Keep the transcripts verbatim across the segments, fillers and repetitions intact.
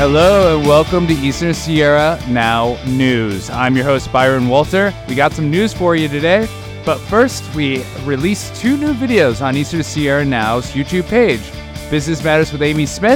Hello and welcome to Eastern Sierra Now News. I'm your host, Byron Walter. We got some news for you today, but first we released two new videos on Eastern Sierra Now's YouTube page. Business Matters with Amy Smith.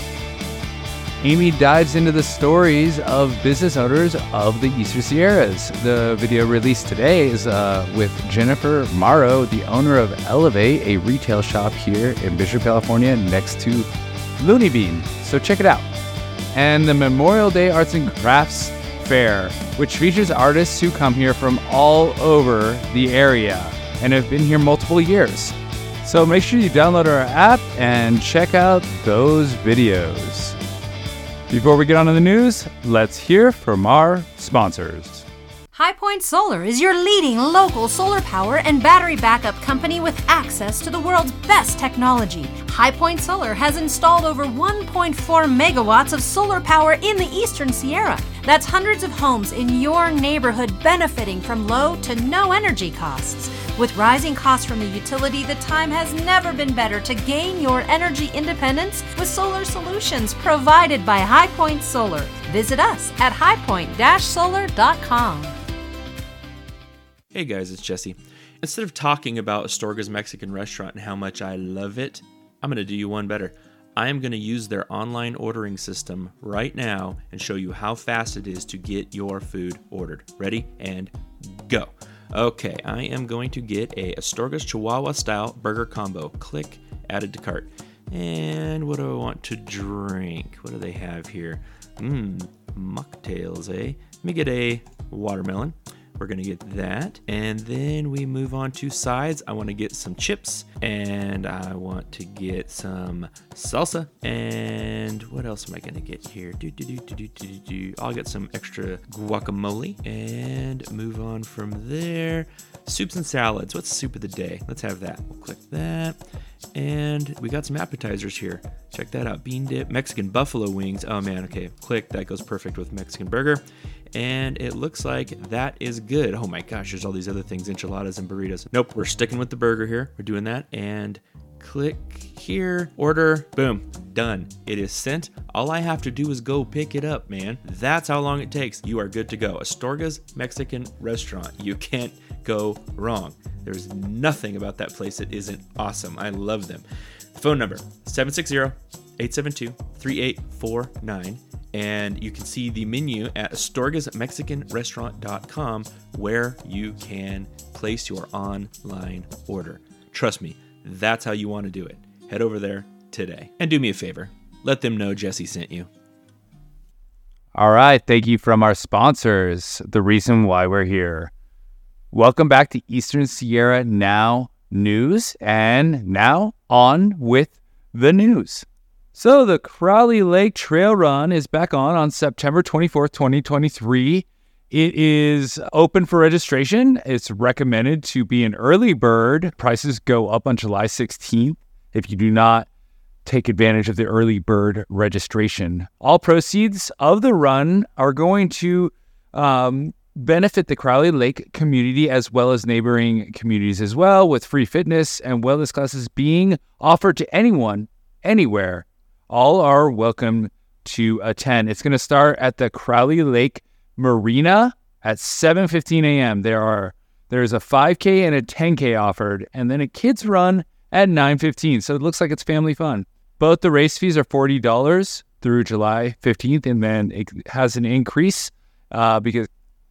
Amy dives into the stories of business owners of the Eastern Sierras. The video released today is uh, with Jennifer Morrow, the owner of Elevate, a retail shop here in Bishop, California, next to Looney Bean. So check it out. And the Memorial Day Arts and Crafts Fair, which features artists who come here from all over the area and have been here multiple years. So make sure you download our app and check out those videos. Before we get on to the news, let's hear from our sponsors. High Point Solar is your leading local solar power and battery backup company with access to the world's best technology. High Point Solar has installed over one point four megawatts of solar power in the Eastern Sierra. That's hundreds of homes in your neighborhood benefiting from low to no energy costs. With rising costs from the utility, the time has never been better to gain your energy independence with solar solutions provided by High Point Solar. Visit us at high point dash solar dot com. Hey guys, it's Jesse. Instead of talking about Astorga's Mexican restaurant and how much I love it, I'm going to do you one better. I am going to use their online ordering system right now and show you how fast it is to get your food ordered. Ready? And go. Okay, I am going to get a Astorga's Chihuahua style burger combo. Click, added to cart. And what do I want to drink? What do they have here? Mmm, mocktails, eh? Let me get a watermelon. We're going to get that. And then we move on to sides. I want to get some chips. And I want to get some salsa. And what else am I going to get here? Do, do, do, do, do, do, do. I'll get some extra guacamole. And move on from there. Soups and salads. What's soup of the day? Let's have that. We'll click that. And we got some appetizers here. Check that out. Bean dip, Mexican buffalo wings. Oh man, okay. Click. That goes perfect with Mexican burger. And it looks like that is good. Oh my gosh, there's all these other things, enchiladas and burritos. Nope, we're sticking with the burger here. We're doing that. And click here, order, boom, done. It is sent. All I have to do is go pick it up, man. That's how long it takes. You are good to go. Astorga's Mexican restaurant. You can't go wrong. There's nothing about that place that isn't awesome. I love them. Phone number, seven six zero, eight seven two, three eight four nine. And you can see the menu at astorgas mexican restaurant dot com where you can place your online order. Trust me, that's how you want to do it. Head over there today. And do me a favor, let them know Jesse sent you. All right, thank you from our sponsors, the reason why we're here. Welcome back to Eastern Sierra Now News, and now on with the news. So the Crowley Lake Trail Run is back on on September twenty-fourth, twenty twenty-three. It is open for registration. It's recommended to be an early bird. Prices go up on July sixteenth if you do not take advantage of the early bird registration. All proceeds of the run are going to um, benefit the Crowley Lake community as well as neighboring communities as well, with free fitness and wellness classes being offered to anyone, anywhere. All are welcome to attend. It's going to start at the Crowley Lake Marina at seven fifteen a.m. There are there's a five K and a ten K offered, and then a kids run at nine fifteen. So it looks like it's family fun. Both the race fees are forty dollars through July fifteenth, and then it has an increase uh, because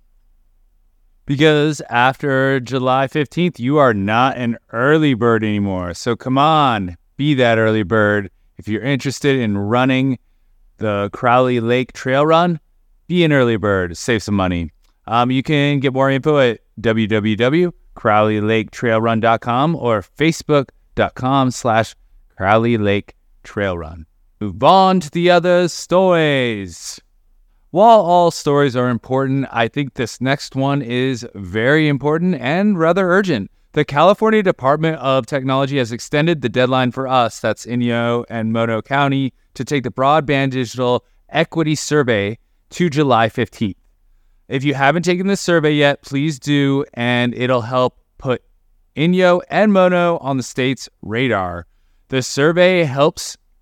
because after July fifteenth, you are not an early bird anymore. So come on, be that early bird. If you're interested in running the Crowley Lake Trail Run, be an early bird, save some money. Um, you can get more info at w w w dot crowley lake trail run dot com or facebook dot com slash crowley lake trail run. Move on to the other stories. While all stories are important, I think this next one is very important and rather urgent. The California Department of Technology has extended the deadline for us, that's Inyo and Mono County, to take the Broadband Digital Equity Survey to July fifteenth. If you haven't taken this survey yet, please do, and it'll help put Inyo and Mono on the state's radar. The survey helps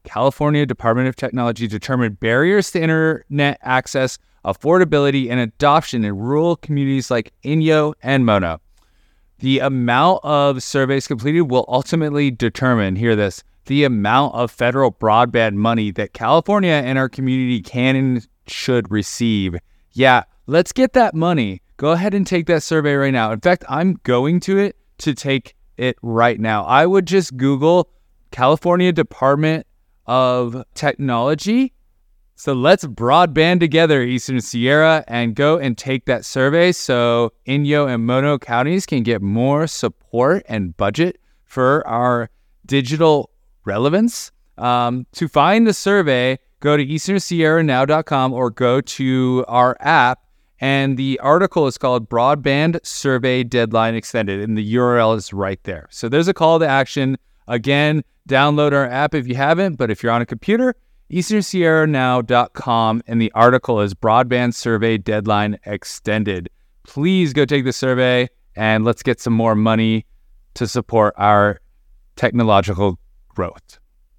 California Department of Technology determined barriers to internet access, affordability, and adoption in rural communities like Inyo and Mono. The amount of surveys completed will ultimately determine, hear this, the amount of federal broadband money that California and our community can and should receive. Yeah, let's get that money. Go ahead and take that survey right now. In fact, I'm going to it to take it right now. I would just Google California Department of Technology. So let's broadband together, Eastern Sierra, and go and take that survey so Inyo and Mono counties can get more support and budget for our digital relevance. Um, to find the survey, go to eastern sierra now dot com or go to our app. And the article is called Broadband Survey Deadline Extended, and the U R L is right there. So there's a call to action. Again, download our app if you haven't, but if you're on a computer, eastern sierra now dot com, and the article is Broadband Survey Deadline Extended. Please go take the survey, and let's get some more money to support our technological growth.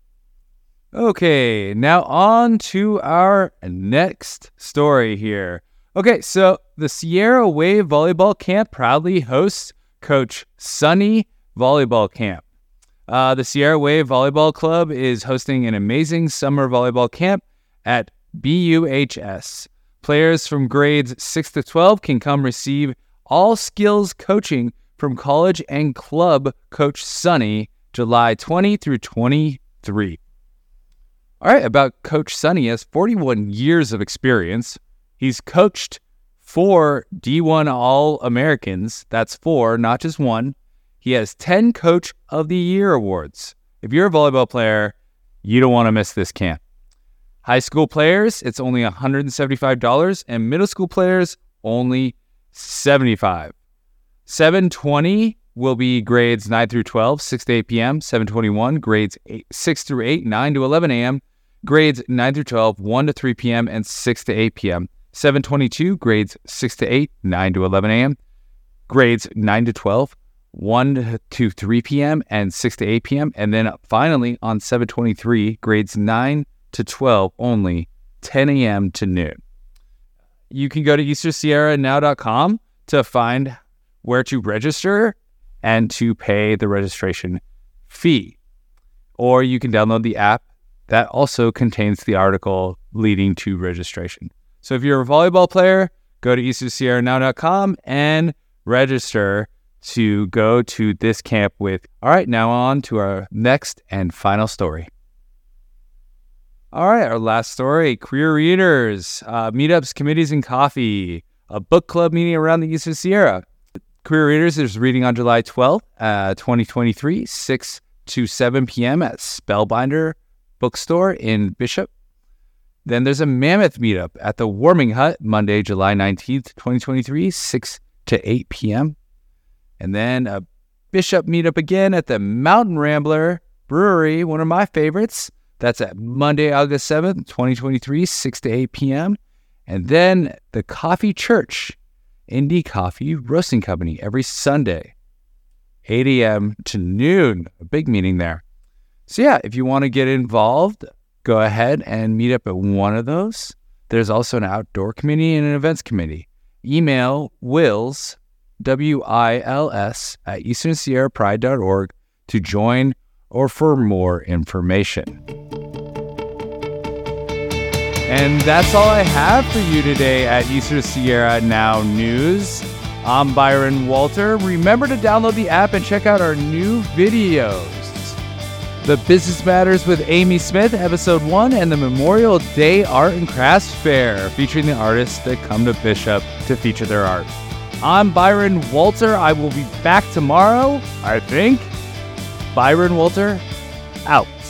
Okay, now on to our next story here. Okay, so the Sierra Wave Volleyball Camp proudly hosts Coach Sunny Volleyball Camp. Uh, the Sierra Wave Volleyball Club is hosting an amazing summer volleyball camp at B U H S. Players from grades six to twelve can come receive all skills coaching from college and club Coach Sunny, July twentieth through twenty-three. All right, about Coach Sunny, he has forty-one years of experience. He's coached four D one All-Americans. That's four, not just one. He has ten Coach of the Year awards. If you're a volleyball player, you don't want to miss this camp. High school players, it's only one hundred seventy-five dollars, and middle school players, only seventy-five dollars. seven twenty will be grades nine through twelve, six to eight p.m. seven twenty-one, grades eight, six through eight, nine to eleven a.m. Grades nine through twelve, one to three p.m. and six to eight p.m. seven twenty-two, grades six to eight, nine to eleven a.m. Grades nine to twelve, one to three p.m. and six to eight p.m. And then finally on seven twenty-three, grades nine to twelve only, ten a.m. to noon. You can go to eastern sierra now dot com to find where to register and to pay the registration fee. Or you can download the app that also contains the article leading to registration. So if you're a volleyball player, go to eastern sierra now dot com and register to go to this camp with. All right, now on to our next and final story. All right, our last story, Queer Readers, uh, meetups, committees, and coffee, a book club meeting around the Eastern Sierra. Queer Readers is reading on July twelfth, uh, twenty twenty-three, six to seven p.m. at Spellbinder Bookstore in Bishop. Then there's a Mammoth meetup at the Warming Hut, Monday, July nineteenth, twenty twenty-three, six to eight p.m. And then a Bishop meetup again at the Mountain Rambler Brewery, one of my favorites. That's at Monday, August seventh, twenty twenty-three, six to eight p.m. And then the Coffee Church, Indie Coffee Roasting Company, every Sunday, eight a.m. to noon. A big meeting there. So yeah, if you want to get involved, go ahead and meet up at one of those. There's also an outdoor committee and an events committee. Email Wills, W I L S, at eastern sierra pride dot org to join or for more information. And that's all I have for you today at Eastern Sierra Now News. I'm Byron Walter. Remember to download the app and check out our new videos. The Business Matters with Amy Smith, Episode one, and the Memorial Day Art and Crafts Fair, featuring the artists that come to Bishop to feature their art. I'm Byron Walter. I will be back tomorrow, I think. Byron Walter, out.